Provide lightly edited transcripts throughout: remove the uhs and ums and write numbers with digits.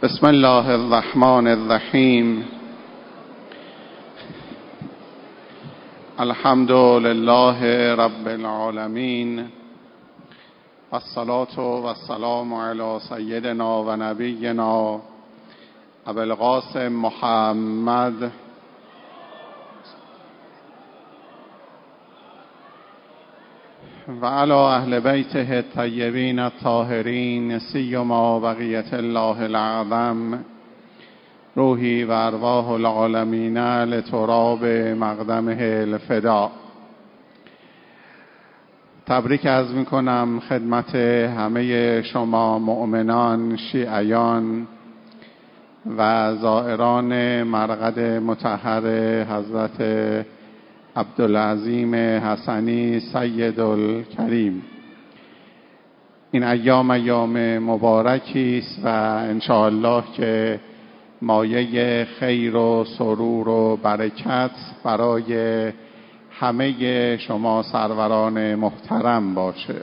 بسم الله الرحمن الرحیم. الحمد لله رب العالمین، والصلاة والسلام علی سیدنا و نبینا ابوالقاسم محمد و علی اهل بیته الطیبین الطاهرین، سیما بقیة الله الاعظم، روحی و ارواح العالمین لتراب مقدمه الفدا. تبریک عرض میکنم خدمت همه شما مؤمنان، شیعیان و زائران مرقد مطهر حضرت عبدالعظیم حسنی سید الکریم. این ایام مبارکی است و انشاءالله که مایه خیر و سرور و برکت برای همه شما سروران محترم باشه.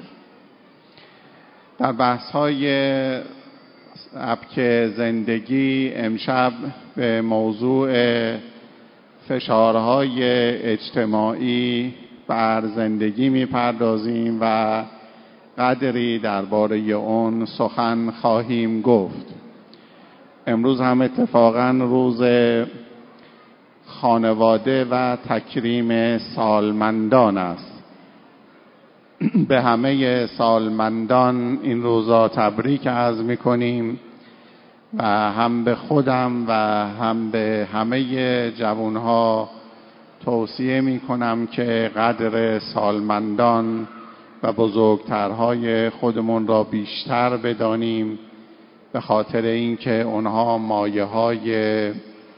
در بحث‌های سبک زندگی امشب به موضوع فشارهای اجتماعی بر زندگی می‌پردازیم و قدری درباره اون سخن خواهیم گفت. امروز هم اتفاقاً روز خانواده و تکریم سالمندان است. به همه سالمندان این روزا تبریک عرض می‌کنیم و هم به خودم و هم به همه جوانها توصیه می‌کنم که قدر سالمندان و بزرگترهای خودمون را بیشتر بدانیم، به خاطر اینکه اونها مایه‌های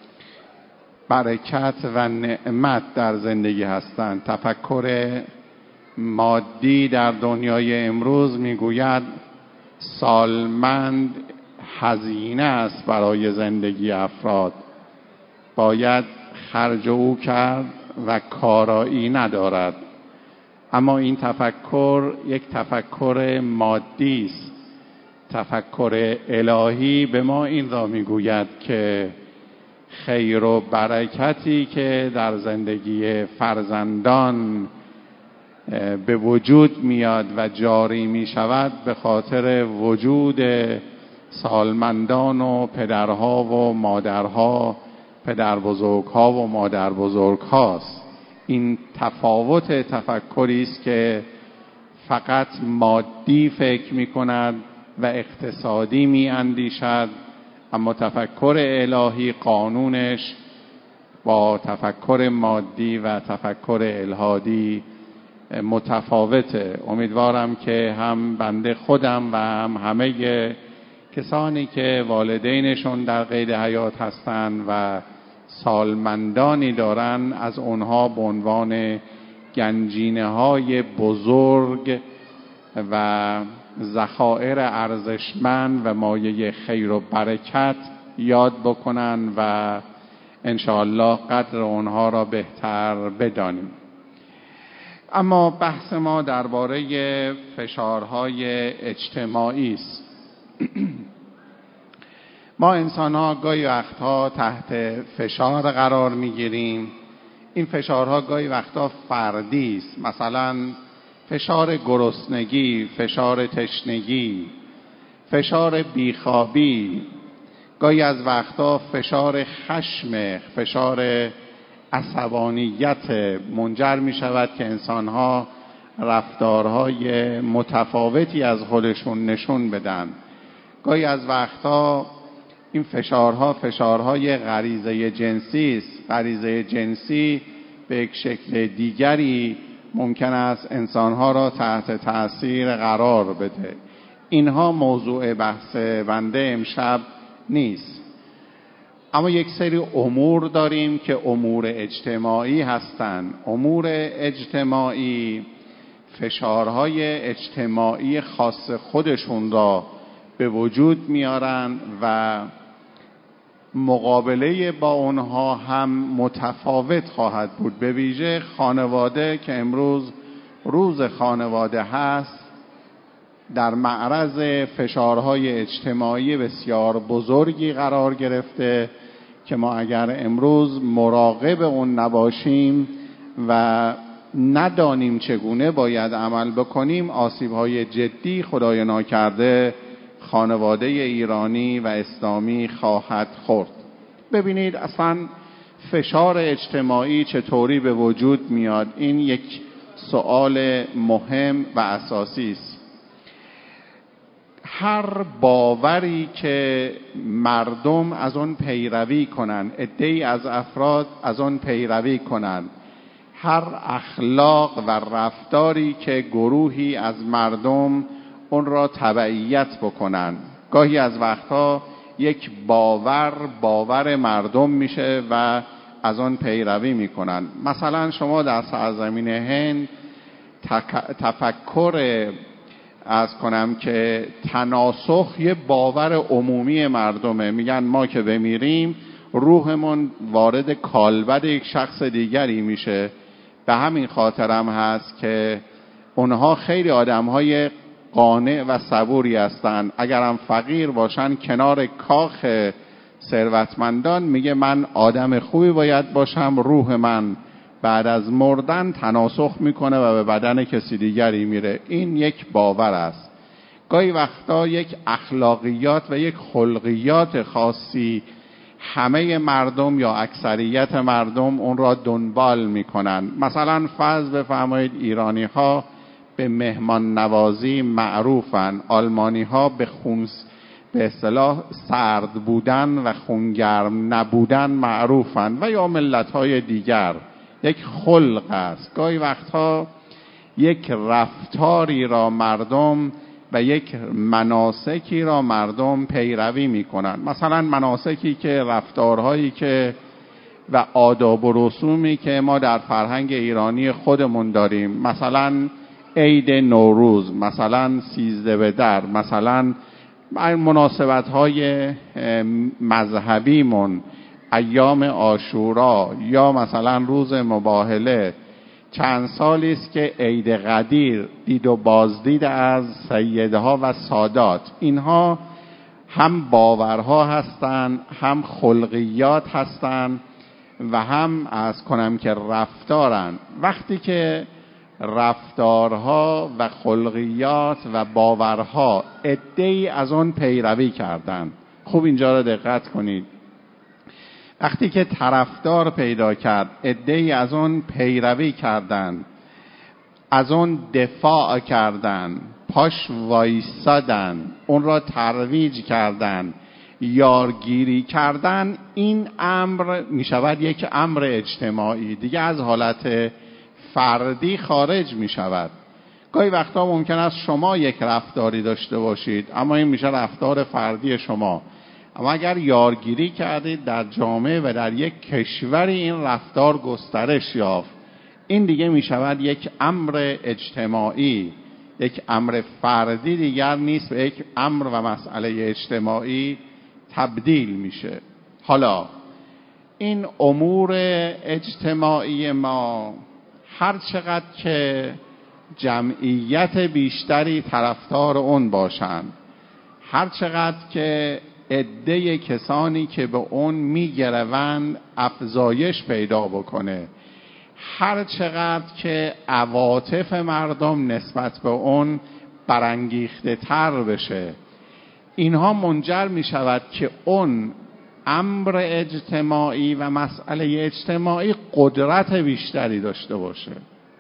برکت و نعمت در زندگی هستند. تفکر مادی در دنیای امروز میگوید سالمند هزینه است برای زندگی افراد، باید خرج او کرد و کارایی ندارد. اما این تفکر یک تفکر مادی است. تفکر الهی به ما این را میگوید که خیر و برکتی که در زندگی فرزندان به وجود میاد و جاری می شود به خاطر وجود سالمندان و پدرها و مادرها، پدر بزرگها و مادر بزرگهاست. این تفاوت تفکری است که فقط مادی فکر می کند و اقتصادی می اندیشد، اما تفکر الهی قانونش با تفکر مادی و تفکر الهادی متفاوته. امیدوارم که هم بنده خودم و هم همه کسانی که والدینشون در قید حیات هستند و سالمندانی دارن از اونها به عنوان گنجینه‌های بزرگ و ذخایر ارزشمند و مایه خیر و برکت یاد بکنن و انشاءالله قدر اونها را بهتر بدانیم. اما بحث ما درباره فشارهای اجتماعی است. ما انسان‌ها گاهی وقتها تحت فشار قرار می‌گیریم. این فشارها گاهی وقتها فردی است، مثلا فشار گرسنگی، فشار تشنگی، فشار بیخوابی، گاهی از وقتها فشار خشم، فشار عصبانیت منجر می شود که انسان‌ها رفتارهای متفاوتی از خودشون نشون بدن. گاهی از وقتها این فشارها فشارهای غریزه جنسی است. غریزه جنسی به یک شکل دیگری ممکن است انسانها را تحت تأثیر قرار بده. اینها موضوع بحث بنده امشب نیست، اما یک سری امور داریم که امور اجتماعی هستند. امور اجتماعی فشارهای اجتماعی خاص خودشون را به وجود میارن و مقابله با اونها هم متفاوت خواهد بود. به ویژه خانواده که امروز روز خانواده هست، در معرض فشارهای اجتماعی بسیار بزرگی قرار گرفته که ما اگر امروز مراقب اون نباشیم و ندانیم چگونه باید عمل بکنیم، آسیب‌های جدی خدای ناکرده خانواده ایرانی و اسلامی خواهد خورد. ببینید اصلا فشار اجتماعی چطوری به وجود میاد؟ این یک سوال مهم و اساسی است. هر باوری که مردم از آن پیروی کنند، عده‌ای از افراد از آن پیروی کنند، هر اخلاق و رفتاری که گروهی از مردم اون را تبعیت بکنند، گاهی از وقتها یک باور مردم میشه و از آن پیروی میکنند. مثلا شما در سرزمین هند تفکر از کنم که تناسخ یه باور عمومی مردمه. میگن ما که بمیریم روحمون وارد کالبد یک شخص دیگری میشه. به همین خاطرم هست که اونها خیلی آدمهای قانع و صبوری هستن. اگرم فقیر باشن کنار کاخ ثروتمندان میگه من آدم خوبی باید باشم، روح من بعد از مردن تناسخ میکنه و به بدن کسی دیگری میره. این یک باور است. گاهی وقتا یک اخلاقیات و یک خلقیات خاصی همه مردم یا اکثریت مردم اون را دنبال میکنن. مثلا فرض بفرمایید ایرانی ها به مهمان نوازی معروفن، آلمانی ها به اصطلاح سرد بودن و خونگرم نبودن معروفن و یا ملت های دیگر. یک خلق است. گاهی وقتها یک رفتاری را مردم و یک مناسکی را مردم پیروی میکنن. مثلا مناسکی که رفتارهایی که و آداب و رسومی که ما در فرهنگ ایرانی خودمون داریم، مثلا عید نوروز، مثلا 13 بدر، مثلا مناسبت‌های مذهبیمون، ایام عاشورا یا مثلا روز مباهله. چند سالی است که عید قدیر، دید و بازدید از سیدها و سادات، اینها هم باورها هستند، هم خلقیات هستند و هم از کنم که رفتارن. وقتی که رفتارها و خلقیات و باورها عده‌ای از آن پیروی کردند، خوب اینجا را دقت کنید، وقتی که طرفدار پیدا کرد، عده‌ای از آن پیروی کردند، از آن دفاع کردند، پاش وایسادن، اون را ترویج کردند، یارگیری کردند، این امر می شود یک امر اجتماعی، دیگه از حالت فردی خارج می شود. گاهی وقتا ممکن است شما یک رفتاری داشته باشید اما این میشه رفتار فردی شما، اما اگر یارگیری کردید در جامعه و در یک کشوری این رفتار گسترش یافت، این دیگه می شود یک امر اجتماعی، یک امر فردی دیگر نیست، به یک امر و مسئله اجتماعی تبدیل میشه. حالا این امور اجتماعی ما هر چقدر که جمعیت بیشتری طرفدار اون باشند، هر چقدر که عده کسانی که به اون میگروند افزایش پیدا بکنه، هر چقدر که عواطف مردم نسبت به اون برانگیخته تر بشه، اینها منجر می شود که اون امر اجتماعی و مسئله اجتماعی قدرت بیشتری داشته باشه.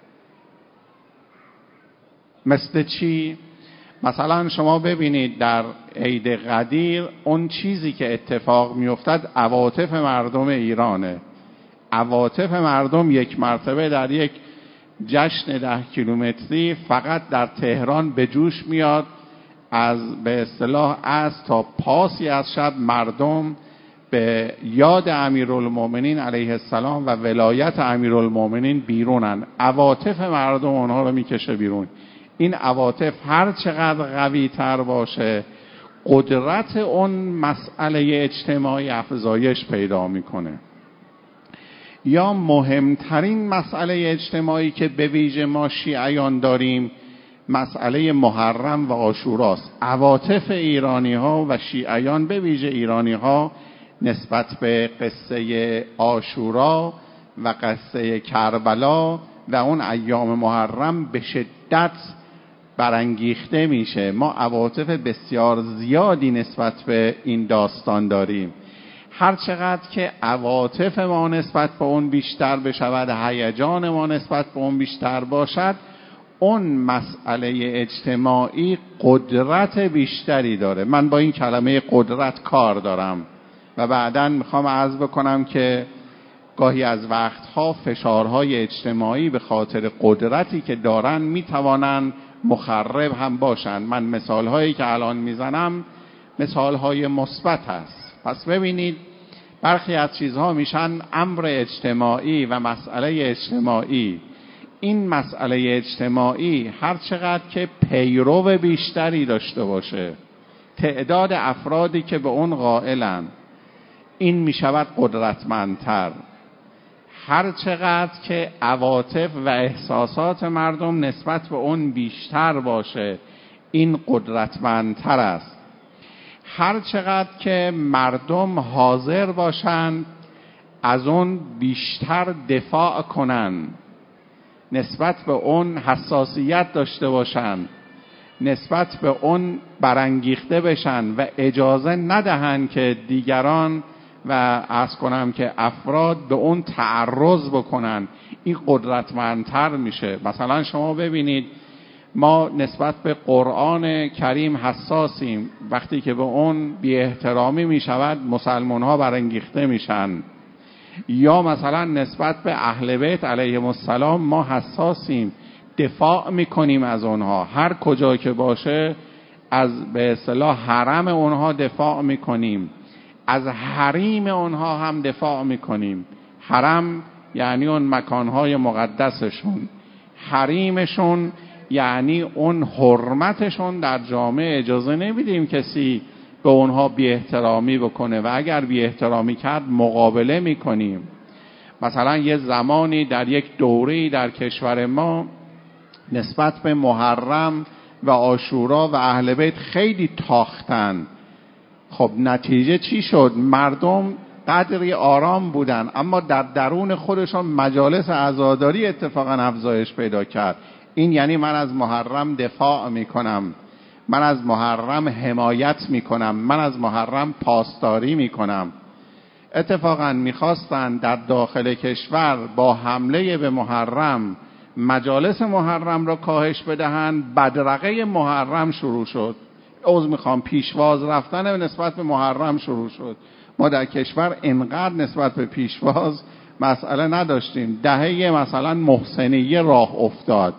مثل چی؟ مثلا شما ببینید در عید قدیر اون چیزی که اتفاق می افتد عواطف مردم ایرانه. عواطف مردم یک مرتبه در یک جشن 10 کیلومتری فقط در تهران به جوش میاد، از به اصطلاح از تا پاسی از شب مردم به یاد امیرالمومنین علیه السلام و ولایت امیرالمومنین بیرونن. عواطف مردم اونها رو میکشه بیرون. این عواطف هر چقدر قوی تر باشه، قدرت اون مسئله اجتماعی افزایش پیدا میکنه. یا مهمترین مسئله اجتماعی که به ویژه ما شیعیان داریم مسئله محرم و عاشوراست. عواطف ایرانی ها و شیعیان به ویژه ایرانی ها نسبت به قصه عاشورا و قصه کربلا و اون ایام محرم به شدت برانگیخته میشه. ما عواطف بسیار زیادی نسبت به این داستان داریم. هر چقدر که عواطف ما نسبت به اون بیشتر بشود، هیجان ما نسبت به اون بیشتر باشد، اون مسئله اجتماعی قدرت بیشتری داره. من با این کلمه قدرت کار دارم و بعداً میخوام عرض بکنم که گاهی از وقتها فشارهای اجتماعی به خاطر قدرتی که دارن میتوانن مخرب هم باشن. من مثالهایی که الان میزنم مثالهای مثبت است. پس ببینید برخی از چیزها میشن امر اجتماعی و مسئله اجتماعی. این مسئله اجتماعی هر چقدر که پیرو بیشتری داشته باشه، تعداد افرادی که به اون قائلن، این میشود قدرتمندتر. هر چقدر که عواطف و احساسات مردم نسبت به اون بیشتر باشه، این قدرتمندتر است. هر چقدر که مردم حاضر باشند از اون بیشتر دفاع کنن، نسبت به اون حساسیت داشته باشند، نسبت به اون برانگیخته بشن و اجازه ندهند که دیگران و عرض کنم که افراد به اون تعرض بکنن، این قدرتمندتر میشه. مثلا شما ببینید ما نسبت به قرآن کریم حساسیم، وقتی که به اون بی احترامی میشود مسلمان ها برانگیخته میشن. یا مثلا نسبت به اهل بیت علیهم السلام ما حساسیم، دفاع میکنیم از اونها، هر کجا که باشه از به اصطلاح حرم اونها دفاع میکنیم، از حریم اونها هم دفاع میکنیم. حرم یعنی اون مکانهای مقدسشون، حریمشون یعنی اون حرمتشون در جامعه. اجازه نمیدیم کسی به اونها بی احترامی بکنه و اگر بی احترامی کرد مقابله میکنیم. مثلا یه زمانی در یک دوره‌ای در کشور ما نسبت به محرم و عاشورا و اهل بیت خیلی تاختن. خب نتیجه چی شد؟ مردم قدری آرام بودن، اما در درون خودشون مجالس عزاداری اتفاقا افزایش پیدا کرد. این یعنی من از محرم دفاع میکنم، من از محرم حمایت میکنم، من از محرم پاسداری میکنم. اتفاقا میخواستن در داخل کشور با حمله به محرم مجالس محرم را کاهش بدهند. بدرقه محرم شروع شد. میخوام پیشواز رفتن نسبت به محرم شروع شد. ما در کشور انقدر نسبت به پیشواز مسئله نداشتیم. دهه مثلا محسنیه راه افتاد،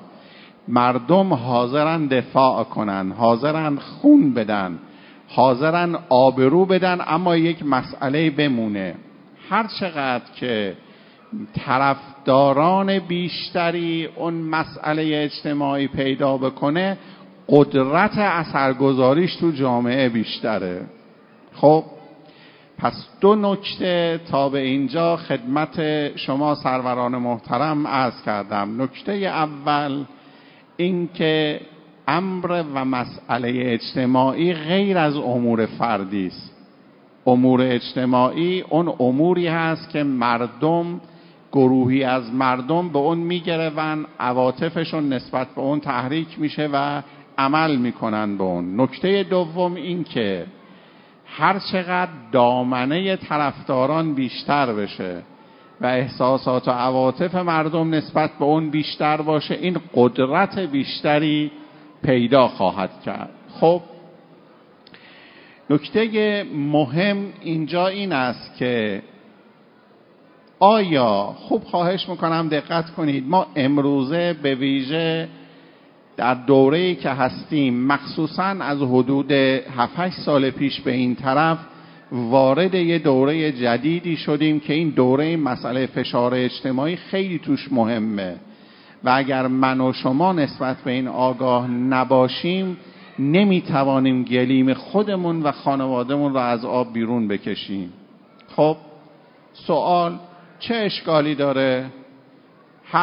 مردم حاضرن دفاع کنن، حاضرن خون بدن، حاضرن آبرو بدن، اما یک مسئله بمونه. هر چقدر که طرفداران بیشتری اون مسئله اجتماعی پیدا بکنه، قدرت اثرگذاریش تو جامعه بیشتره. خب پس دو نکته تا به اینجا خدمت شما سروران محترم عرض کردم. نکته اول این که امر و مسئله اجتماعی غیر از امور فردی است. امور اجتماعی اون اموری هست که مردم، گروهی از مردم به اون میگرون، عواطفشون نسبت به اون تحریک میشه و عمل میکنن به اون. نکته دوم این که هر چقدر دامنه طرفداران بیشتر بشه و احساسات و عواطف مردم نسبت به اون بیشتر باشه، این قدرت بیشتری پیدا خواهد کرد. خب نکته مهم اینجا این است که آیا، خوب خواهش میکنم دقت کنید، ما امروزه به ویژه در دوره‌ای که هستیم، مخصوصاً از حدود 7-8 سال پیش به این طرف وارد یه دوره جدیدی شدیم که این دوره مسئله فشار اجتماعی خیلی توش مهمه و اگر من و شما نسبت به این آگاه نباشیم نمیتوانیم گلیم خودمون و خانوادهمون را از آب بیرون بکشیم. خب سوال چه اشکالی داره؟ هر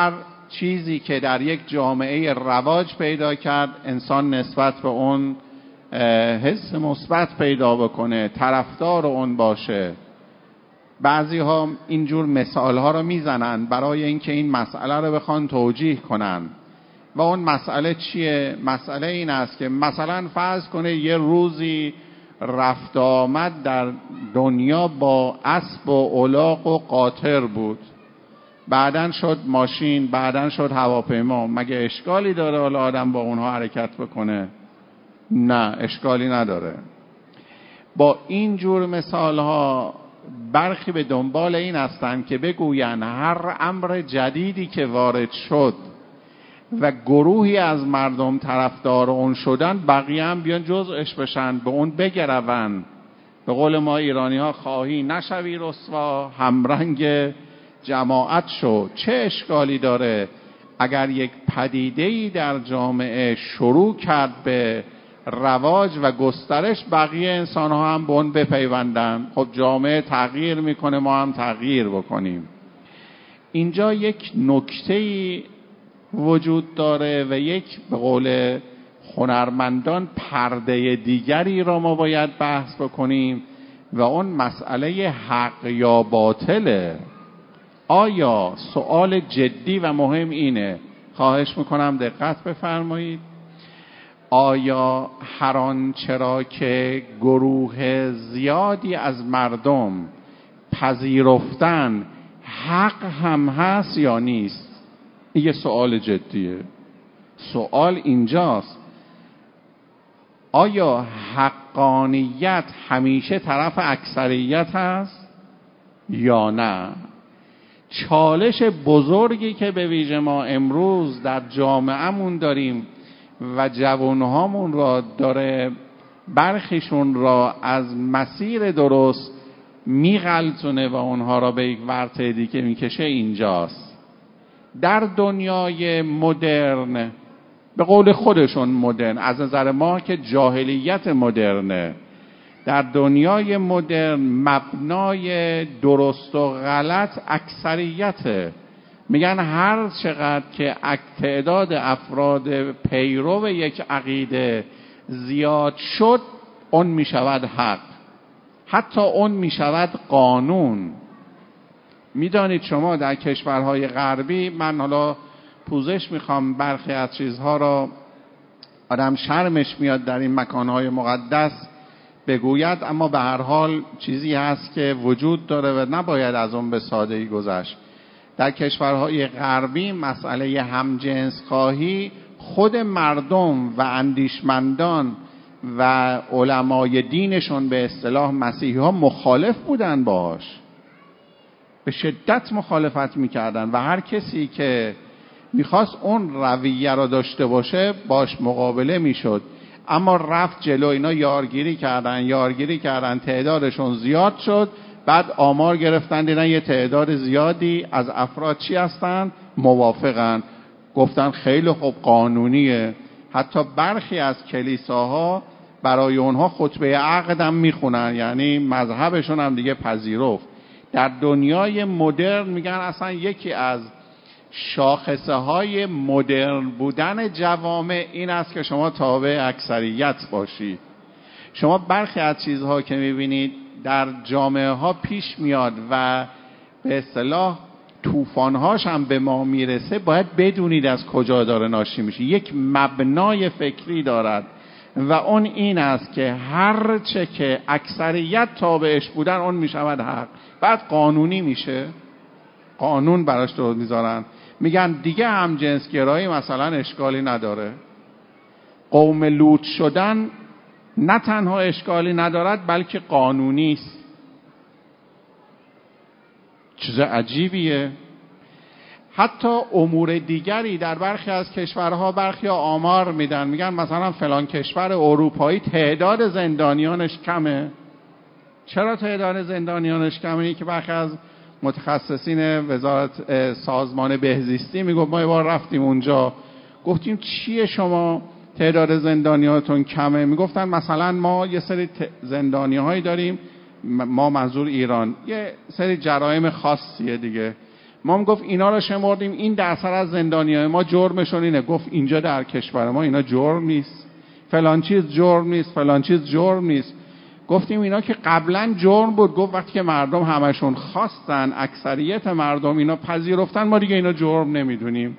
چیزی که در یک جامعه رواج پیدا کرد انسان نسبت به اون حس مثبت پیدا بکنه، طرفدار اون باشه. بعضی ها اینجور مثال ها رو میزنن برای اینکه این مسئله رو بخوان توجیه کنن. و اون مسئله چیه؟ مسئله این است که مثلا فرض کنه یه روزی رفت آمد در دنیا با اسب و الاغ و قاطر بود، بعدن شد ماشین، بعدن شد هواپیما. مگه اشکالی داره حالا آدم با اونها حرکت بکنه؟ نه، اشکالی نداره. با این جور مثال ها برخی به دنبال این هستند که بگوین هر امر جدیدی که وارد شد و گروهی از مردم طرفدار اون شدن، بقیه هم بیان جزءش بشن، به اون بگرون. به قول ما ایرانی ها خواهی نشوی رسوا، همرنگ جماعت شو. چه اشکالی داره اگر یک پدیده‌ای در جامعه شروع کرد به رواج و گسترش، بقیه انسان ها هم به اون بپیوندن؟ خب جامعه تغییر میکنه، ما هم تغییر بکنیم. اینجا یک نکته‌ای وجود داره و یک به قول هنرمندان پرده دیگری را ما باید بحث بکنیم و اون مسئله حق یا باطله. آیا سوال جدی و مهم اینه، خواهش میکنم دقت بفرمایید، آیا هر آنچه را که گروه زیادی از مردم پذیرفتن حق هم هست یا نیست؟ این یه سوال جدیه. سوال اینجاست، آیا حقانیت همیشه طرف اکثریت هست یا نه؟ چالش بزرگی که به ویژه ما امروز در جامعهمون داریم و جوانهامون را داره برخیشون را از مسیر درست میغلطونه و اونها را به یک ورطه دیگه میکشه اینجاست. در دنیای مدرن، به قول خودشون مدرن، از نظر ما که جاهلیت مدرنه، در دنیای مدرن مبنای درست و غلط اکثریته. میگن هر چقدر که تعداد افراد پیرو یک عقیده زیاد شد، اون میشود حق، حتی اون میشود قانون. میدانید شما در کشورهای غربی، من حالا پوزش میخوام برخی از چیزها را آدم شرمش میاد در این مکانهای مقدس بگوید، اما به هر حال چیزی هست که وجود داره و نباید از اون به سادگی گذشت. در کشورهای غربی مسئله همجنس خواهی خود مردم و اندیشمندان و علمای دینشون، به اصطلاح مسیحی ها، مخالف بودن باش، به شدت مخالفت میکردن و هر کسی که میخواست اون رویه را داشته باشه باش مقابله میشد. اما رفت جلو، اینا یارگیری کردن، تعدادشون زیاد شد، بعد آمار گرفتن دیدن یه تعداد زیادی از افراد چی هستن؟ موافقن. گفتن خیلی خوب، قانونیه. حتی برخی از کلیساها برای اونها خطبه عقد هم میخونن، یعنی مذهبشون هم دیگه پذیرفت. در دنیای مدرن میگن اصلا یکی از شاخصه های مدرن بودن جوامع این است که شما تابع اکثریت باشید. شما برخی از چیزها که میبینید در جامعه ها پیش میاد و به اصطلاح طوفان‌هاش هم به ما میرسه، باید بدونید از کجا داره ناشی میشه. یک مبنای فکری دارد و اون این است که هر چه که اکثریت تابعش بودن اون میشود حق. بعد قانونی میشه، قانون براش درست میذارن، میگن دیگه هم جنسگرایی مثلا اشکالی نداره. قوم لوط شدن نه تنها اشکالی ندارد بلکه قانونی است. چیز عجیبیه. حتی امور دیگری در برخی از کشورها برخی آمار میدن، میگن مثلا فلان کشور اروپایی تعداد زندانیانش کمه. چرا تعداد زندانیانش کمه؟ این که برخی از متخصصین وزارت سازمان بهزیستی میگفت ما یه بار رفتیم اونجا، گفتیم چیه شما تعداد زندانیاتون کمه؟ میگفتن مثلا ما یه سری زندانی‌هایی داریم، ما منظور ایران، یه سری جرایم خاصیه دیگه، ما هم گفت اینا رو شمردیم، این درصد از زندانیای ما جرمشون اینه. گفت اینجا در کشور ما اینا جرم نیست، فلان چیز جرم نیست، فلان چیز جرم نیست. گفتیم اینا که قبلا جرم بود. گفت وقتی که مردم همشون خواستن، اکثریت مردم اینا پذیرفتن، ما دیگه اینا جرم نمیدونیم.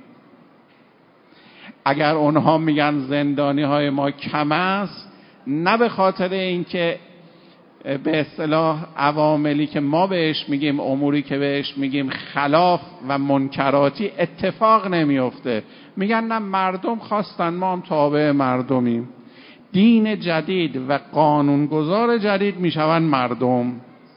اگر اونها میگن زندانی های ما کم است، نه به خاطر اینکه به اصطلاح عواملی که ما بهش میگیم، اموری که بهش میگیم خلاف و منکراتی اتفاق نمیفته. میگن نه مردم خواستن، ما هم تابع مردمیم. دین جدید و قانونگذار جدید میشوند مردم.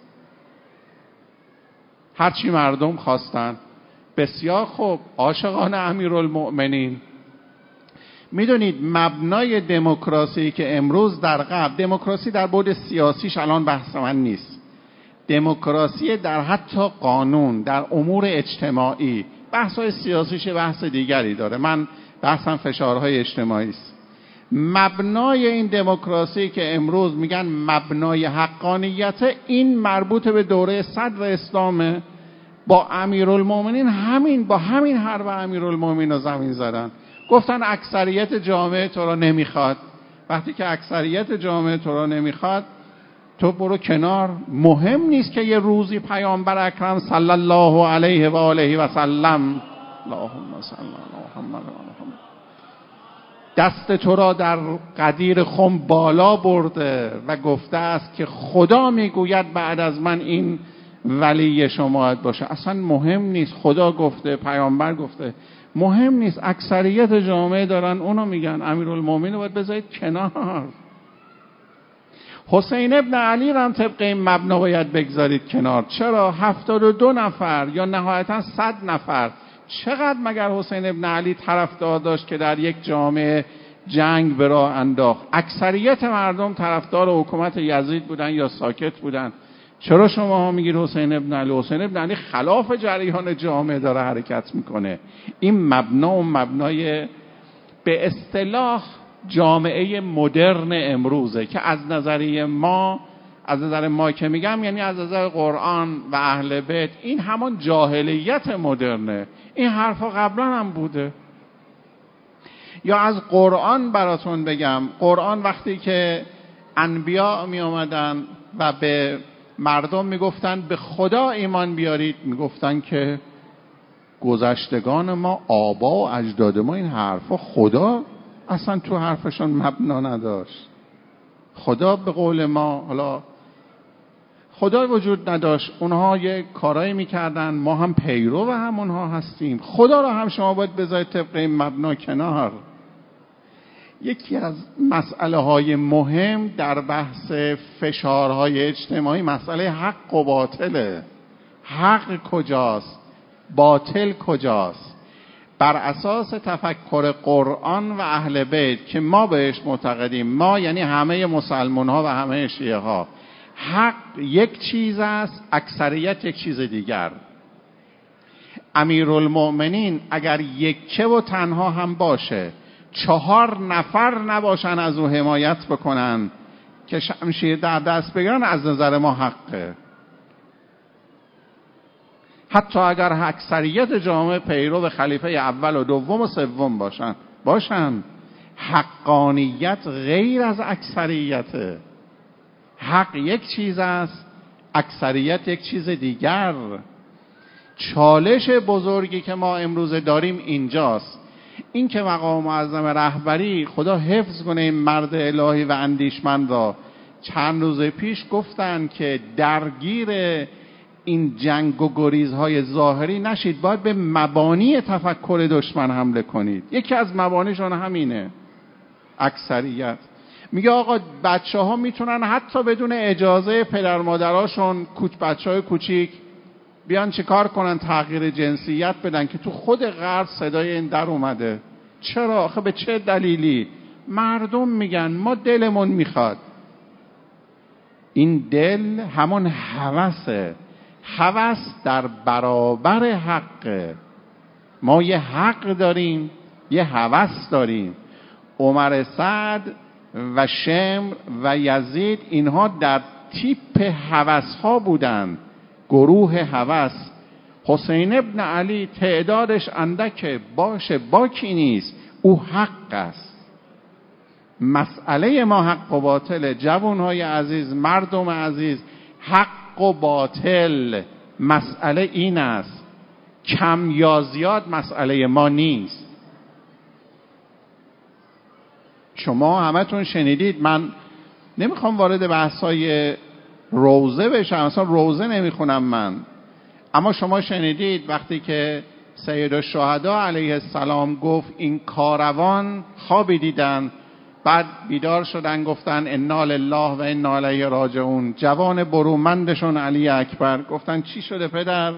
هرچی مردم خواستن. بسیار خوب، عاشقان امیرالمؤمنین. میدونید مبنای دموکراسی که امروز در غرب، دموکراسی در بعد سیاسیش الان بحث من نیست، دموکراسی در حتی قانون، در امور اجتماعی، بحث‌های سیاسیش بحث دیگری داره، من بحثم فشارهای اجتماعی است. مبنای این دموکراسی که امروز میگن مبنای حقانیت، این مربوط به دوره صدر اسلامه. با امیرالمؤمنین با همین حرب امیرالمؤمنین رو زمین زدن. گفتن اکثریت جامعه تو رو نمیخواد. وقتی که اکثریت جامعه تو رو نمیخواد، تو برو کنار. مهم نیست که یه روزی پیامبر اکرم صلی الله علیه و آله و سلم، اللهم صل علی محمد و محمد، دست تو را در قدیر خم بالا برده و گفته است که خدا میگوید بعد از من این ولی شما باشه. اصلا مهم نیست، خدا گفته، پیامبر گفته، مهم نیست. اکثریت جامعه دارن اونو میگن. امیرالمومنین رو باید بذارید کنار. حسین ابن علی رو هم طبق این مبنا باید بگذارید کنار. چرا؟ 72 نفر یا نهایتا 100 نفر، چقدر مگر حسین ابن علی طرفدار داشت که در یک جامعه جنگ به راه انداخت؟ اکثریت مردم طرفدار حکومت یزید بودن یا ساکت بودن. چرا شما ها میگید حسین ابن علی؟ حسین ابن علی خلاف جریان جامعه داره حرکت میکنه. این مبنا و مبنای به اصطلاح جامعه مدرن امروزه که از نظر ما که میگم، یعنی از نظر قرآن و اهل بیت، این همان جاهلیت مدرنه. این حرفا قبلا هم بوده. یا از قرآن براتون بگم، قرآن وقتی که انبیا می آمدن و به مردم میگفتن به خدا ایمان بیارید، میگفتن که گذشتگان ما، آبا و اجداد ما، این حرفا خدا اصلا تو حرفشون مبنا نداشت. خدا به قول ما، حالا خدا وجود نداشت، اونها یه کارایی میکردن، ما هم پیرو هم اونها هستیم. خدا رو هم شما باید بذارید طبق این مبنا کنار. یکی از مسئله های مهم در بحث فشارهای اجتماعی مسئله حق و باطله. حق کجاست؟ باطل کجاست؟ بر اساس تفکر قرآن و اهل بیت که ما بهش معتقدیم، ما یعنی همه مسلمان ها و همه شیعه ها، حق یک چیز است، اکثریت یک چیز دیگر. امیرالمؤمنین اگر یکه و تنها هم باشه، 4 نفر نباشن از او حمایت بکنن که شمشیر در دست بگیرن، از نظر ما حقه. حتی اگر اکثریت جامعه پیرو خلیفه اول و دوم و سوم باشن، حقانیت غیر از اکثریته. حق یک چیز است، اکثریت یک چیز دیگر. چالش بزرگی که ما امروز داریم اینجاست. این که مقام معظم رهبری، خدا حفظ کنه این مرد الهی و اندیشمند را، چند روز پیش گفتن که درگیر این جنگ و گریزهای ظاهری نشید، باید به مبانی تفکر دشمن حمله کنید. یکی از مبانیشون همینه، اکثریت. میگه آقا بچه ها میتونن حتی بدون اجازه پدر مادراشون، بچه های کوچیک بیان چه کار کنن؟ تغییر جنسیت بدن، که تو خود غرب صدای این در اومده. چرا؟ آخه به چه دلیلی؟ مردم میگن ما دلمون میخواد. این دل همون هوسه. هوس در برابر حقه. ما یه حق داریم، یه هوس داریم. عمر سعد و شمر و یزید، اینها در تیپ هوس ها بودن، گروه هوس. حسین ابن علی تعدادش اندکه باشه، باکی نیست، او حق است. مسئله ما حق و باطل. جوانهای عزیز، مردم عزیز، حق و باطل مسئله این است. کم یا زیاد مسئله ما نیست. شما همتون شنیدید، من نمیخوام وارد بحثای روزه بشم، اصلا روزه نمیخونم من، اما شما شنیدید وقتی که سید الشهدا علیه السلام گفت این کاروان خوابی دیدن، بعد بیدار شدن گفتن انا لله و انا الیه راجعون. جوان برومندشون علی اکبر گفتن چی شده پدر؟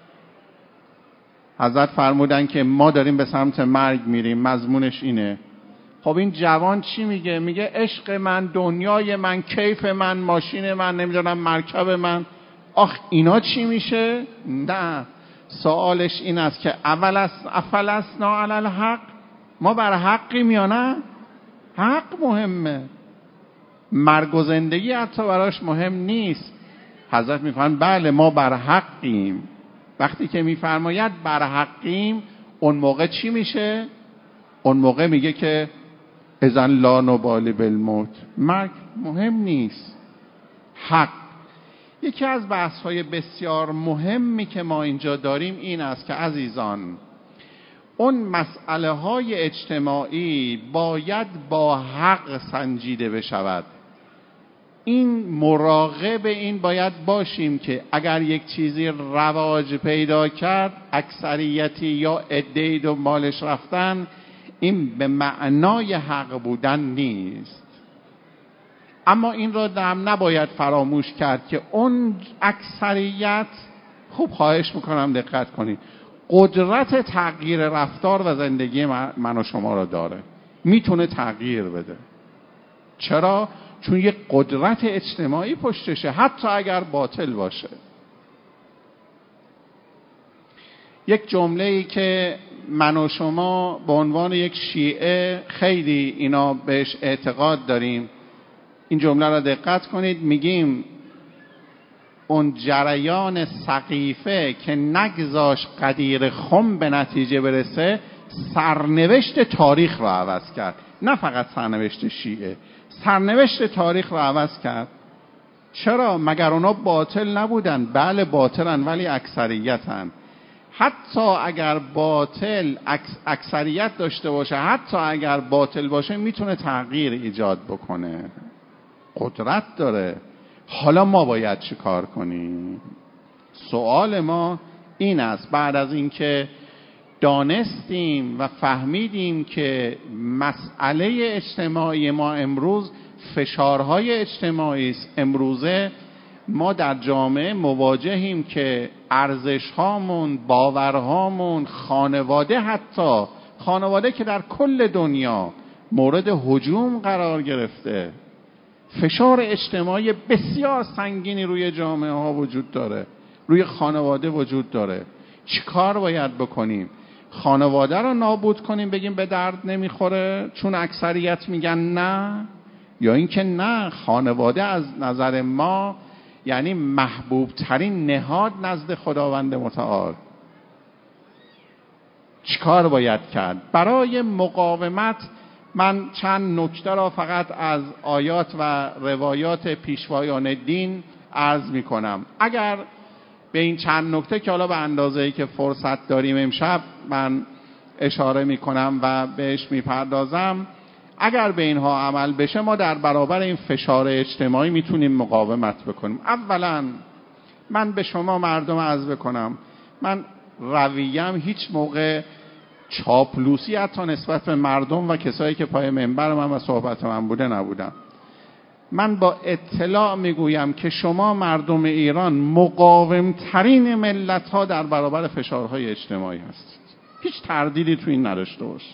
حضرت فرمودن که ما داریم به سمت مرگ میریم، مضمونش اینه. خب این جوان چی میگه؟ میگه عشق من، دنیای من، کیف من، ماشین من، نمیدونم مرکب من. آخ اینا چی میشه؟ نه، سوالش این است که افلسنا علی الحق، ما بر حقیم یا نه؟ حق مهمه، مرگ و زندگی حتی براش مهم نیست. حضرت میفرماید بله ما بر حقیم. وقتی که میفرماید بر حقیم، اون موقع چی میشه؟ اون موقع میگه که اذن لا نبالی بالموت، مرگ مهم نیست، حق. یکی از بحث‌های بسیار مهمی که ما اینجا داریم این است که عزیزان، اون مسئله های اجتماعی باید با حق سنجیده بشود. این مراقب این باید باشیم که اگر یک چیزی رواج پیدا کرد، اکثریتی یا عده‌ای دنبالش رفتن، این به معنای حق بودن نیست. اما این را هم نباید فراموش کرد که اون اکثریت، خوب خواهش میکنم دقت کنید، قدرت تغییر رفتار و زندگی من و شما را داره، میتونه تغییر بده. چرا؟ چون یک قدرت اجتماعی پشتشه، حتی اگر باطل باشه. یک جمله‌ای که من و شما به عنوان یک شیعه خیلی اینا بهش اعتقاد داریم، این جمله را دقت کنید، میگیم اون جریان سقیفه که نگذاش قدیر خم به نتیجه برسه، سرنوشت تاریخ را عوض کرد. نه فقط سرنوشت شیعه، سرنوشت تاریخ را عوض کرد. چرا؟ مگر اونا باطل نبودن؟ بله باطلن، ولی اکثریتن. حتی اگر باطل اکثریت داشته باشه، حتی اگر باطل باشه، میتونه تغییر ایجاد بکنه، قدرت داره. حالا ما باید چه کار کنیم؟ سوال ما این است، بعد از اینکه دانستیم و فهمیدیم که مسئله اجتماعی ما امروز فشارهای اجتماعی است، امروزه ما در جامعه مواجهیم که ارزش‌هامون، باورهامون، خانواده، حتی خانواده که در کل دنیا مورد هجوم قرار گرفته، فشار اجتماعی بسیار سنگینی روی جامعه ها وجود داره، روی خانواده وجود داره. چی کار باید بکنیم؟ خانواده رو نابود کنیم بگیم به درد نمیخوره چون اکثریت میگن نه؟ یا اینکه نه، خانواده از نظر ما یعنی محبوب ترین نهاد نزد خداوند متعال. چی کار باید کرد؟ برای مقاومت من چند نکته را فقط از آیات و روایات پیشوایان دین عرض می کنم. اگر به این چند نکته که حالا به اندازه‌ای که فرصت داریم امشب من اشاره می کنم و بهش می پردازم، اگر به اینها عمل بشه ما در برابر این فشار اجتماعی میتونیم مقاومت بکنیم. اولا من به شما مردم عرض بکنم، من رویه‌ام هیچ موقع چاپلوسی حتی نسبت به مردم و کسایی که پای منبر من و صحبت من بوده نبودم. من با اطلاع میگویم که شما مردم ایران مقاومترین ملت ها در برابر فشارهای اجتماعی هستید، هیچ تردیدی تو این نداشته باش.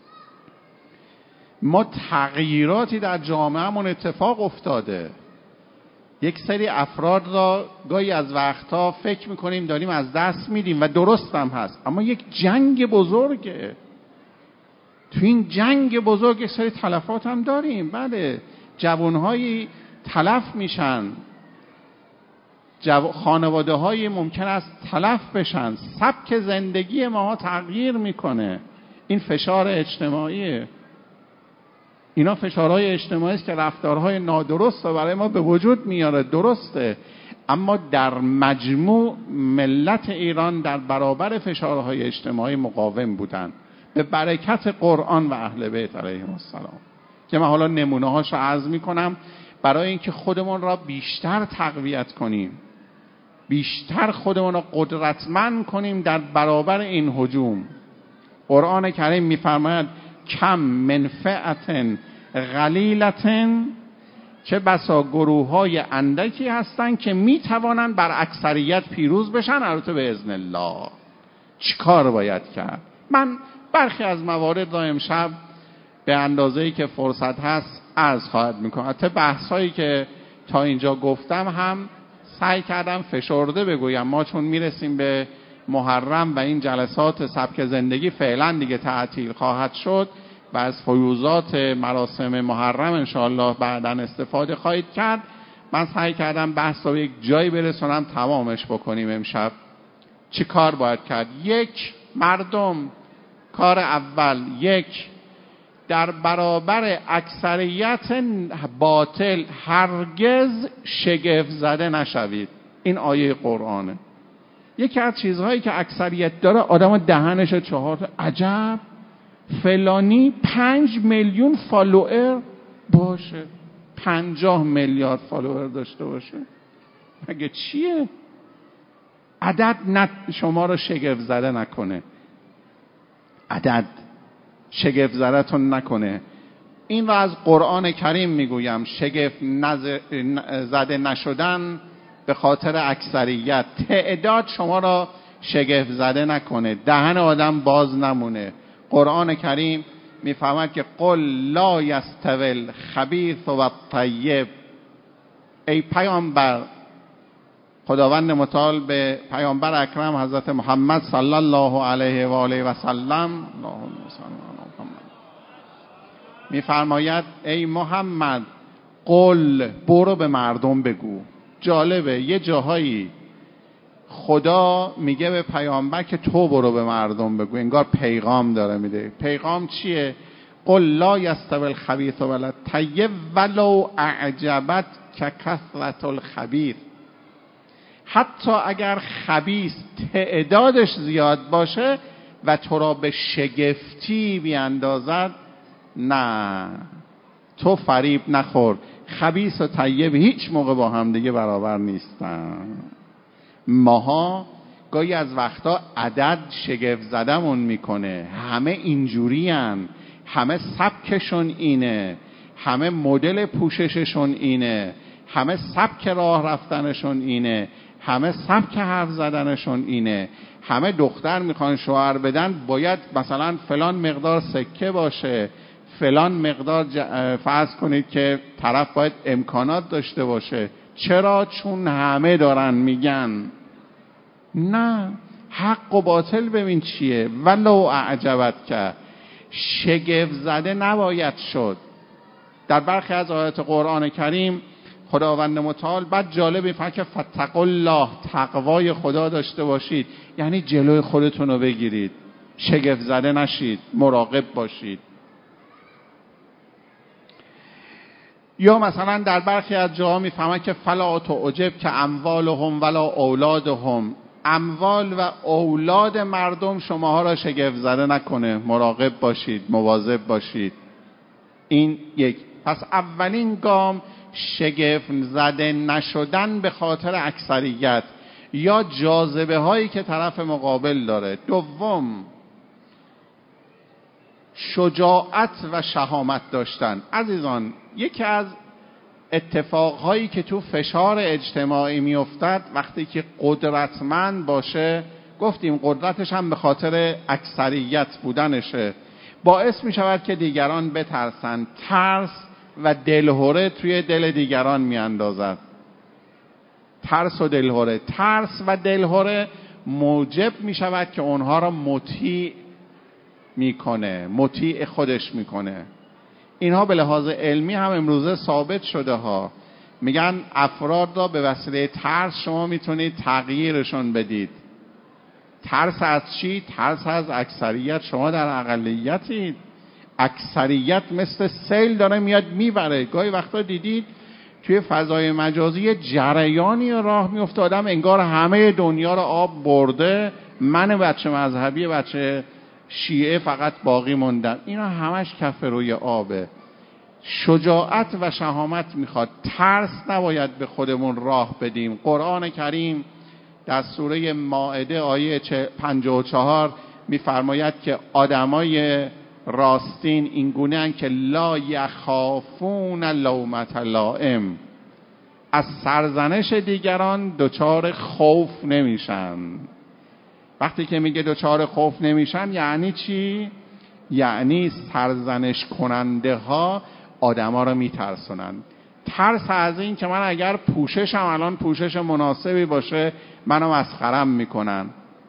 ما تغییراتی در جامعهمون اتفاق افتاده، یک سری افراد را گاهی از وقتها فکر میکنیم داریم از دست میدیم و درست هم هست، اما یک جنگ بزرگه. تو این جنگ بزرگ یک سری تلفات هم داریم. بله، جوانهایی تلف میشن، خانواده های ممکن است تلف بشن، سبک زندگی ما تغییر میکنه. این فشار اجتماعیه. اینا فشارهای اجتماعی است که رفتارهای نادرست رو برای ما به وجود میاره. درسته، اما در مجموع ملت ایران در برابر فشارهای اجتماعی مقاوم بودن به برکت قرآن و اهل بیت علیهم السلام، که من حالا نمونه هاش رو عرض میکنم برای اینکه خودمون را بیشتر تقویت کنیم، بیشتر خودمون را قدرتمند کنیم در برابر این هجوم. قرآن کریم میفرماید کم من فئة قلیلة، چه بسا گروه های اندکی هستند که میتوانند بر اکثریت پیروز بشن، البته به اذن الله. چی کار باید کرد؟ من برخی از موارد را امشب به اندازه‌ای که فرصت هست عرض خواهد میکنم. حتی بحثایی که تا اینجا گفتم هم سعی کردم فشرده بگویم. ما چون میرسیم به محرم و این جلسات سبک زندگی فعلا دیگه تعطیل خواهد شد و از فیوضات مراسم محرم انشاءالله بعداً استفاده خواهید کرد، من سعی کردم بحث رو یک جایی برسونم تمامش بکنیم امشب. چی کار باید کرد؟ یک، مردم کار اول، یک، در برابر اکثریت باطل هرگز شگفت زده نشوید. این آیه قرآنه. یکی از چیزهایی که اکثریت داره آدم دهنش چهار عجب فلانی 5 میلیون فالوور باشه، 50 میلیارد فالوور داشته باشه، مگه چیه؟ عدد شما رو شگفت زده نکنه، عدد شگفت زده تون نکنه. این رو از قرآن کریم میگویم. شگفت زده نشدن به خاطر اکثریت، تعداد شما را شگفت زده نکنه، دهن آدم باز نمونه. قرآن کریم میفهمد که قل لا یستوی الخبیث و الطیب. ای پیامبر، خداوند متعال به پیامبر اکرم حضرت محمد صلی الله علیه و آله و سلم میفرماید ای محمد قل، برو به مردم بگو. جالبه یه جاهایی خدا میگه به پیامبر که تو برو به مردم بگو، انگار پیغام داره میده. پیغام چیه؟ قل لا یستوی الخبیث و الطیب ولو اعجبت کثرة الخبیث. حتی اگر خبیث تعدادش زیاد باشه و تو را به شگفتی بیاندازد، نه، تو فریب نخور. خبیث و طیب هیچ موقع با هم دیگه برابر نیستن. ماها گاهی از وقتا عدد شگفت زدمون میکنه. همه اینجوری هن، همه سبکشون اینه، همه مدل پوشششون اینه، همه سبک راه رفتنشون اینه، همه سبک حرف زدنشون اینه، همه دختر میخوان شوهر بدن باید مثلا فلان مقدار سکه باشه، فلان مقدار فرض کنید که طرف باید امکانات داشته باشه. چرا؟ چون همه دارن میگن. نه، حق و باطل ببین چیه. ولو اعجبت که شگفت زده نباید شد. در برخی از آیات قرآن کریم خداوند متعال بعد جالب میفهمه که فتقوا الله، تقوای خدا داشته باشید، یعنی جلوی خودتون رو بگیرید، شگفت زده نشید، مراقب باشید. یا مثلا در برخی از جاها میفهمه که فلا تعجب که اموالهم ولا اولادهم، اموال و اولاد مردم شماها را شگفت زده نکنه، مراقب باشید، مواظب باشید. این یک. پس اولین گام شگفت زده نشدن به خاطر اکثریت یا جاذبه هایی که طرف مقابل داره. دوم، شجاعت و شهامت داشتن. عزیزان، یکی از اتفاقهایی که تو فشار اجتماعی میافتد وقتی که قدرتمند باشه، گفتیم قدرتش هم به خاطر اکثریت بودنشه، باعث می شود که دیگران بترسن. ترس و دلهره توی دل دیگران می اندازد. ترس و دلهره، ترس و دلهره موجب می شود که اونها را مطیع میکنه، مطیع خودش میکنه. اینها به لحاظ علمی هم امروزه ثابت شده ها. میگن افراد را به وسیله ترس شما میتونید تغییرشون بدید. ترس از چی؟ ترس از اکثریت. شما در اقلیتید، اکثریت مثل سیل داره میاد میبره. گاهی وقتا دیدید توی فضای مجازی جریانی راه میفته، آدم انگار همه دنیا رو آب برده، من بچه مذهبی بچه شیعه فقط باقی موندم. اینا همش کف روی آبه. شجاعت و شهامت میخواد، ترس نباید به خودمون راه بدیم. قرآن کریم در سوره مائده آیه 54 میفرماید که آدمای راستین این گونه ان که لا یخافون لومة لائم، از سرزنش دیگران دچار خوف نمیشن. وقتی که میگه دچار خوف نمیشن یعنی چی؟ یعنی سرزنش کننده ها آدما رو میترسونن. ترس از این که من اگر پوششم الان پوشش مناسبی باشه منو مسخرم میکنن.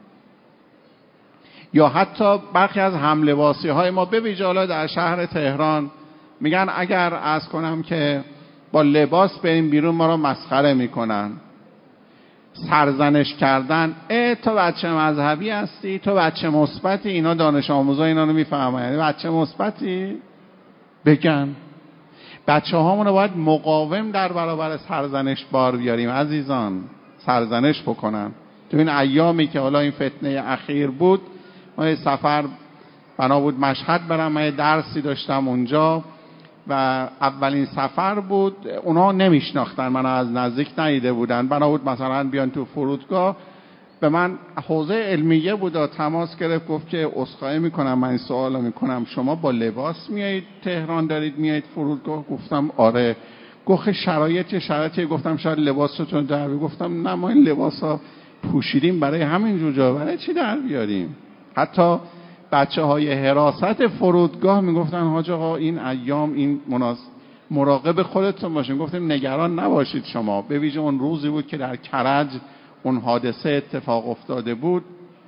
یا حتی برخی از هملباسی های ما به ویژه حالا در شهر تهران میگن اگر عرض کنم که با لباس بریم بیرون ما رو مسخره میکنن. سرزنش کردن، تو بچه مذهبی هستی، تو بچه مثبتی. اینا دانش آموزا اینا رو میفهمن. بچه مثبتی بگن. بچه هامون رو باید مقاوم در برابر سرزنش بار بیاریم عزیزان، سرزنش بکنن. تو این ایامی که حالا این فتنه اخیر بود، ما یه سفر بنا بود مشهد برم، من یه درسی داشتم اونجا و اولین سفر بود. اونا نمیشناختن، من از نزدیک ندیده بودن، بنا بود مثلا بیان تو فرودگاه. به من حوزه علمیه بود، تماس گرفت، گفت که عذرخواهی میکنم من این سوالو میکنم، شما با لباس میایید تهران دارید میایید فرودگاه؟ گفتم آره. گفت شرایطی؟ گفتم شاید لباستون در بیارید. گفتم نه، ما این لباسا پوشیدیم برای همین جوجا، برای چی در بیاریم؟ حتی بچه های حراست فرودگاه میگفتن حاج آقا این ایام این مراقب خودتون باشین. گفتیم نگران نباشید شما. به ویژه اون روزی بود که در کرج اون حادثه اتفاق افتاده بود.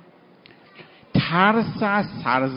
ترس از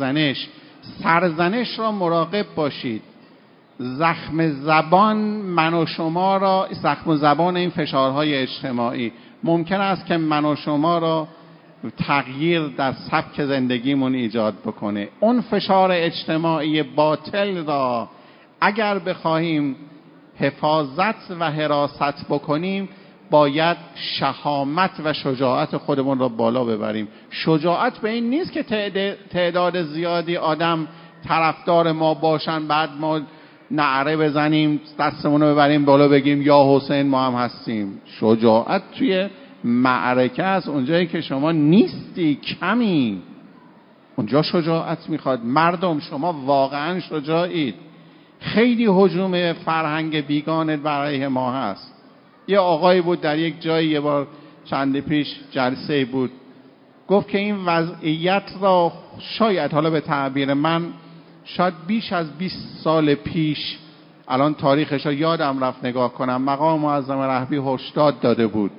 سرزنش را مراقب باشید. زخم زبان من و شما را، زخم زبان این فشارهای اجتماعی ممکن است که من و شما را تغییر در سبک زندگیمون ایجاد بکنه. اون فشار اجتماعی باطل را اگر بخواهیم حفاظت و حراست بکنیم باید شهامت و شجاعت خودمون را بالا ببریم. شجاعت به این نیست که تعداد زیادی آدم طرفدار ما باشن بعد ما نعره بزنیم دستمون رو ببریم بالا بگیم یا حسین ما هم هستیم. شجاعت توی معرکه است، اونجایی که شما نیستی کمی اونجا شجاعت میخواد. مردم شما واقعا شجاعید. خیلی هجوم فرهنگ بیگانه برای ما هست. یه آقایی بود در یک جایی یه بار چند پیش جلسه بود، گفت که این وضعیت را شاید حالا به تعبیر من شاید بیش از 20 سال پیش، الان تاریخش رو یادم رفت نگاه کنم، مقام معظم رهبری هشدار داده بود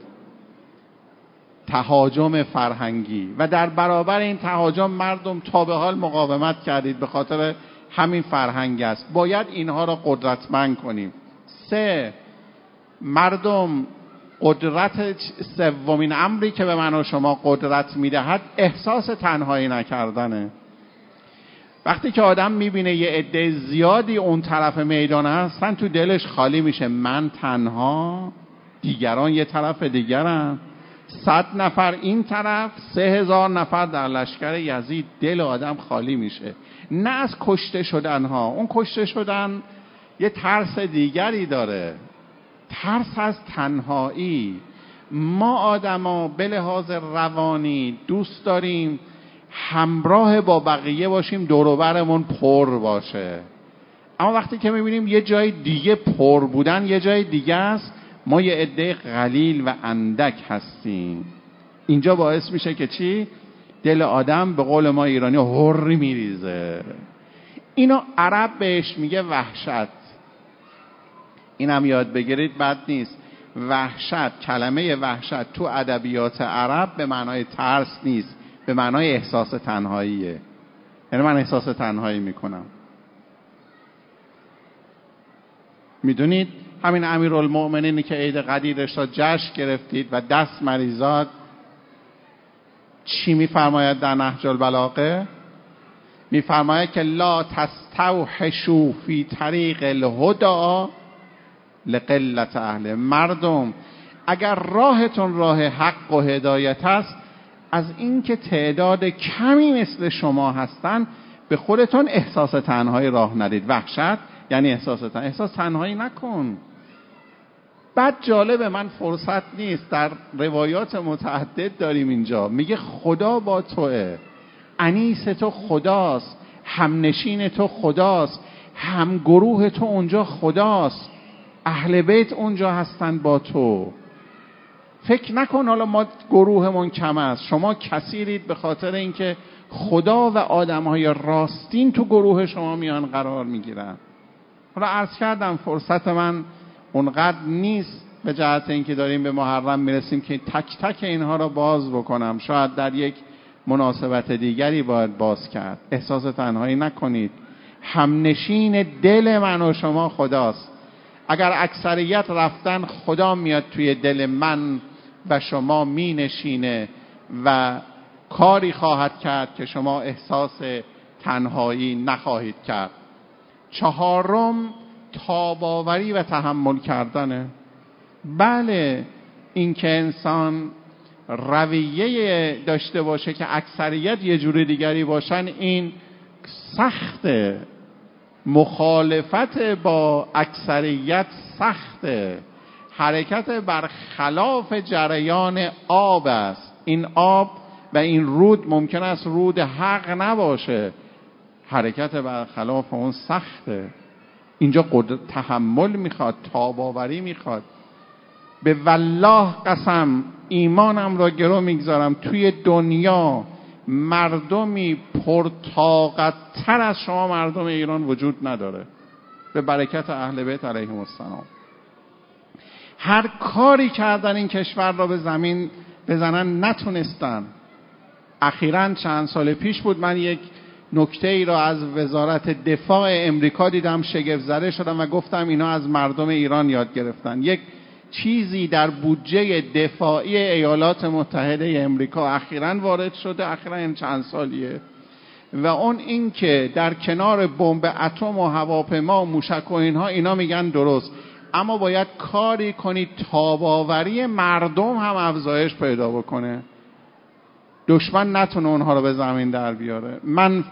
تهاجم فرهنگی و در برابر این تهاجم مردم تا به حال مقاومت کردید به خاطر همین فرهنگ است. باید اینها را قدرتمند کنیم. 3. مردم قدرت سومین امری که به من و شما قدرت میدهد احساس تنهایی نکردنه. وقتی که آدم میبینه یه عده زیادی اون طرف میدان هستن تو دلش خالی میشه. من تنها، دیگران یه طرف دیگرن، 100 نفر این طرف، 3000 نفر در لشکر یزید. دل آدم خالی میشه. نه از کشته شدن ها، اون کشته شدن یه ترس دیگری داره، ترس از تنهایی. ما آدما به لحاظ روانی دوست داریم همراه با بقیه باشیم، دور و برمون پر باشه. اما وقتی که میبینیم یه جای دیگه پر بودن یه جای دیگه است، ما یه عده قلیل و اندک هستیم. اینجا باعث میشه که چی؟ دل آدم به قول ما ایرانی هوری میریزه. اینو عرب بهش میگه وحشت. اینم یاد بگیرید بد نیست. وحشت، کلمه وحشت تو ادبیات عرب به معنای ترس نیست، به معنای احساس تنهاییه. یعنی من احساس تنهایی میکنم. میدونید همین امیرالمؤمنینی که عید قدیرش را جشن گرفتید و دست مریزاد، چی میفرماید در نهج البلاغه؟ میفرماید که لا تستوحشوا فی طریق الهدی لقلت اهل. مردم اگر راهتون راه حق و هدایت است، از اینکه تعداد کمی مثل شما هستن به خودتون احساس تنهایی راه ندید. وحشت یعنی احساس تنهایی نکن. بعد جالبه، من فرصت نیست، در روایات متعدد داریم اینجا میگه خدا با توه، انیس تو خداست، همنشین تو خداست، همگروه تو اونجا خداست، اهل بیت اونجا هستن با تو. فکر نکن حالا ما گروهمون کم است. شما کثیرید به خاطر اینکه خدا و آدمهای راستین تو گروه شما میان قرار میگیرن. حالا عرض کردم فرصت من اونقدر نیست به جهت اینکه داریم به محرم میرسیم که تک تک اینها را باز بکنم. شاید در یک مناسبت دیگری باید باز کرد. احساس تنهایی نکنید. همنشین دل من و شما خداست. اگر اکثریت رفتن، خدا میاد توی دل من و شما می نشینه و کاری خواهد کرد که شما احساس تنهایی نخواهید کرد. چهارم تاباوری و تحمل کردنه. بله، این که انسان رویه داشته باشه که اکثریت یه جور دیگری باشن، این سخته. مخالفت با اکثریت سخته. حرکت برخلاف جریان آب است. این آب و این رود ممکن است رود حق نباشه. حرکت برخلاف اون سخته. اینجا تحمل میخواد، تاباوری میخواد. به والله قسم ایمانم را گرو میگذارم، توی دنیا مردمی پرطاقت‌تر از شما مردم ایران وجود نداره، به برکت اهل بیت علیهم السلام. هر کاری کردن این کشور را به زمین بزنن نتونستن. اخیراً چند سال پیش بود، من یک نکته ای را از وزارت دفاع امریکا دیدم، شگفت زده شدم و گفتم اینا از مردم ایران یاد گرفتن. یک چیزی در بودجه دفاعی ایالات متحده امریکا اخیراً وارد شده، اخیراً این چند سالیه، و اون این که در کنار بمب اتم و هواپیما و موشک و اینها، اینا میگن درست، اما باید کاری کنید تاباوری مردم هم افزایش پیدا بکنه، دشمن نتونه اونها رو به زمین در بیاره. من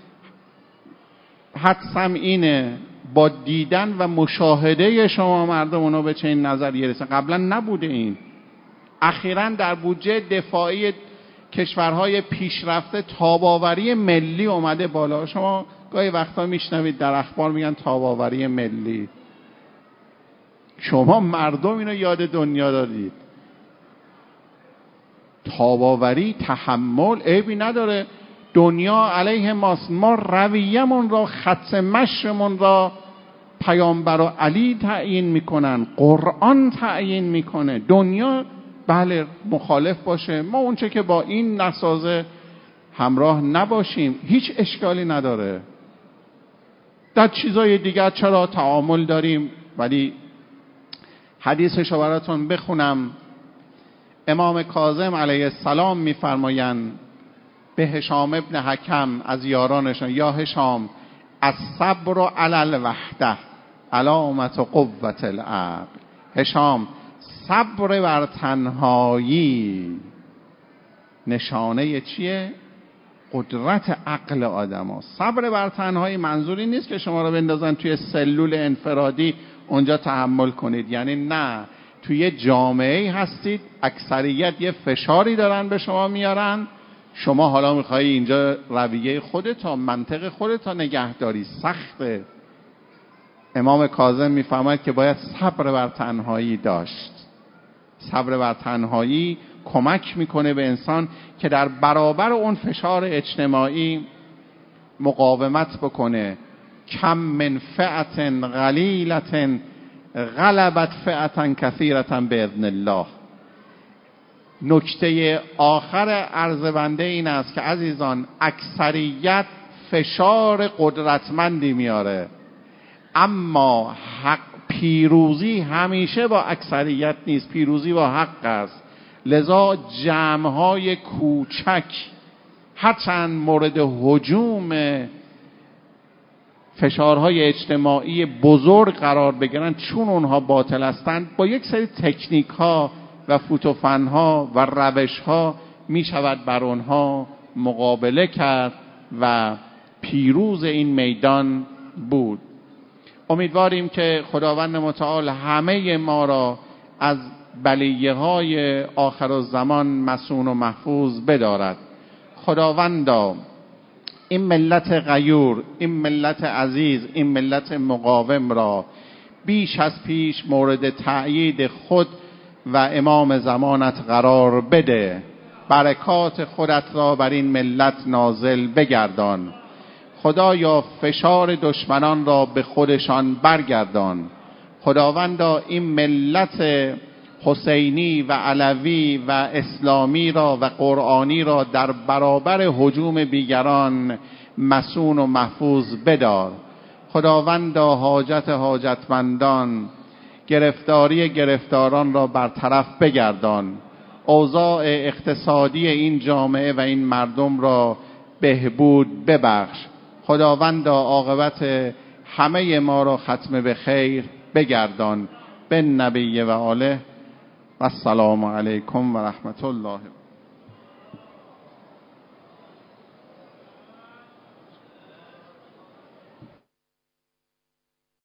حدسم اینه با دیدن و مشاهده شما مردم اونو به چنین نظریه رسن. قبلا نبوده این. اخیراً در بودجه دفاعی کشورهای پیشرفته تاباوری ملی اومده بالا. شما گاهی وقتا میشنوید در اخبار میگن تاباوری ملی. شما مردم اینو یاد دنیا دادید. تاباوری، تحمل عیبی نداره. دنیا علیه ماست. ما رویه‌مون را، خط مشی‌مون را پیامبر و علی تعیین میکنن، قرآن تعیین میکنه. دنیا بله مخالف باشه، ما اونچه که با این نسازه همراه نباشیم هیچ اشکالی نداره. در چیزای دیگر چرا تعامل داریم، ولی حدیثشو براتون بخونم. امام کاظم علیه السلام میفرمایند به هشام ابن حکم از یارانشان: یا هشام، الصبر علی الوحده علامت قوت العقل. هشام، صبر بر تنهایی نشانه چیه؟ قدرت عقل آدم ها. صبر بر تنهایی منظوری نیست که شما رو بندازن توی سلول انفرادی اونجا تحمل کنید. یعنی نه، توی جامعه هستید، اکثریت یه فشاری دارن به شما میارن، شما حالا میخوایی اینجا رویه خودتا، منطق خودتا نگهداری. سخته. امام کاظم میفهمد که باید صبر بر تنهایی داشت. صبر بر تنهایی کمک میکنه به انسان که در برابر اون فشار اجتماعی مقاومت بکنه. کم من فئت قلیلة غلبت فئة کثیرة باذن الله. نکته آخر عرض بنده این است که عزیزان، اکثریت فشار قدرتمندی میاره، اما پیروزی همیشه با اکثریت نیست، پیروزی با حق است. لذا جمع‌های کوچک هرچند مورد هجوم فشارهای اجتماعی بزرگ قرار بگیرن، چون اونها باطل هستند، با یک سری تکنیک ها و فوتوفن ها و روش ها می شود بر اونها مقابله کرد و پیروز این میدان بود. امیدواریم که خداوند متعال همه ما را از بلیه های آخر الزمان مصون و محفوظ بدارد. خداوندا این ملت غیور، این ملت عزیز، این ملت مقاوم را بیش از پیش مورد تأیید خود و امام زمانت قرار بده. برکات خودت را بر این ملت نازل بگردان. خدایا فشار دشمنان را به خودشان برگردان. خداوندا این ملت حسینی و علوی و اسلامی را و قرآنی را در برابر هجوم دیگران مصون و محفوظ بدار. خداوندا حاجت حاجتمندان، گرفتاری گرفتاران را برطرف بگردان. اوضاع اقتصادی این جامعه و این مردم را بهبود ببخش. خداوندا عاقبت همه ما را ختم به خیر بگردان. به نبی و آله و السلام علیکم و رحمت الله.